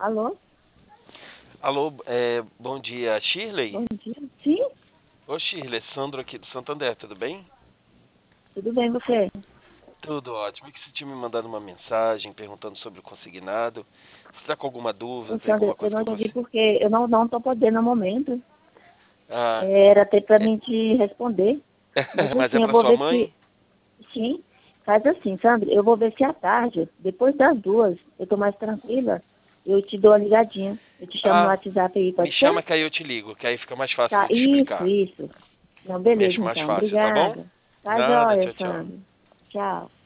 Alô? Alô, bom dia, Shirley? Bom dia. Sim? Ô Shirley, Sandro aqui do Santander, tudo bem? Tudo bem, você? Tudo ótimo. É que você tinha me mandado uma mensagem perguntando sobre o consignado. Você está com alguma dúvida? Ô, Tem Sandra, alguma eu coisa não que eu entendi consiga? porque eu não tô podendo no momento. Ah, Era até para é- mim te responder. Mas mas é assim, eu para vou sua ver se... mãe? Sim. Faz assim, Sandra, eu vou ver se à tarde, depois das 2, eu tô mais tranquila, eu te dou uma ligadinha. Eu te chamo no Ah, WhatsApp aí, me pode ser? chama que aí eu te ligo, que aí fica mais fácil Tá, de te isso, explicar. isso. Não, beleza, Mesmo mais então. fácil, tá bom? Obrigada. Tá Nada, joia, tchau, tchau. Sandra. Tchau.